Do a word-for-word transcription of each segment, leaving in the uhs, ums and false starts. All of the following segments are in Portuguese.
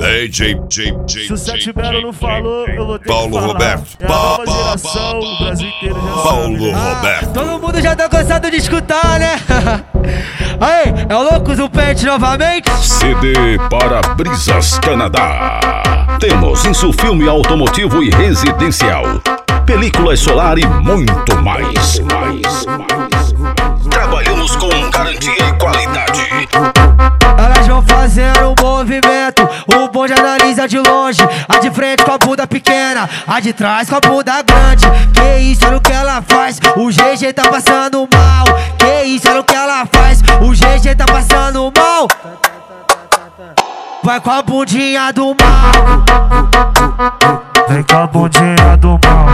Ei, J, J, J, Se o Sete Belo não falou, eu vou ter Paulo que falar. Roberto. É a nova geração, o Brasil inteiro já Paulo sabe, né? Roberto. Todo mundo já tá cansado de escutar, né? Aí, é o Loucos do Pente novamente. C D para Brisas Canadá. Temos insufilme automotivo e residencial, películas solar e muito mais. mais, mais. Trabalhamos com garantia e qualidade. Elas vão fazendo um movimento, o bonde analisa de longe. A de frente com a bunda pequena, a de trás com a bunda grande. Que isso, olha o que ela faz, o G G tá passando mal. Que isso, olha o que ela faz, o G G tá passando mal. Vai com a bundinha do mal. Vem com a bundinha do mal.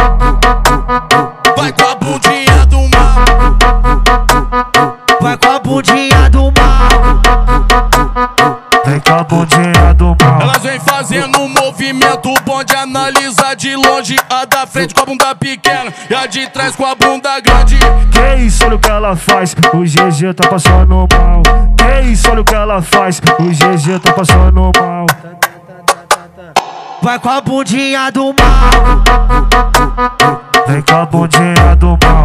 Vai com a bundinha do mal. Vai com a bundinha do mal. Vem com a bundinha do mal. Elas vem fazendo um movimento, o bonde analisa de longe. A da frente com a bunda pequena e a de trás com a bunda grande. Que isso, olha o que ela faz, o G G tá passando mal. Que isso, olha o que ela faz, o G G tá passando mal. Vai com a bundinha do mal. Vem com a bundinha do mal.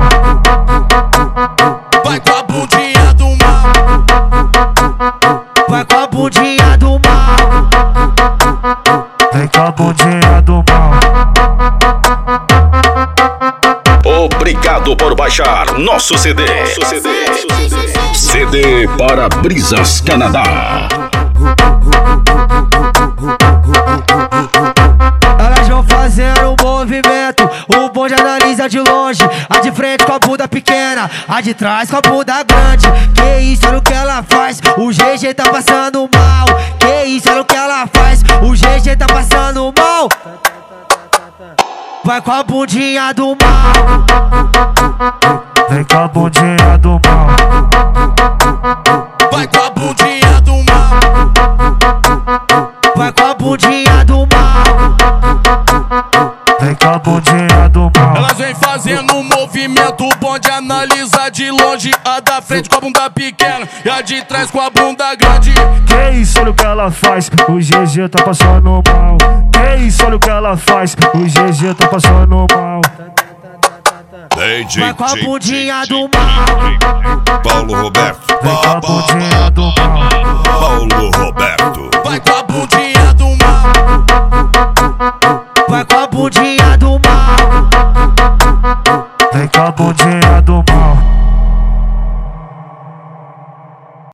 Vai com a bundinha do mal. Vai com a bundinha do mal. Vem com a bundinha do mal. Obrigado por baixar nosso C D. Nosso C D. C D para Brisas Canadá. Elas vão fazendo um movimento, o bonde analisa de longe. A de frente com a bunda pequena, a de trás com a bunda grande. Que isso, olha o que ela faz, o G G tá passando mal. Que isso, olha o que ela faz, o G G tá passando mal. Vai com a bundinha do mal. Vem com a bundinha do mal. Vai com a bundinha do mal. Vai com a bundinha do mal. Vem com a bundinha do mal. Elas vem fazendo um movimento, o bonde analisa de longe. A da frente com a bunda pequena e a de trás com a bunda grande. Que isso, olha o que ela faz, o G G tá passando mal. Que isso, olha o que ela faz, o G G tá passando mal. Ei, J, Vai com a J, bundinha J, do mal. Paulo Roberto. Vem com a bundinha do mal.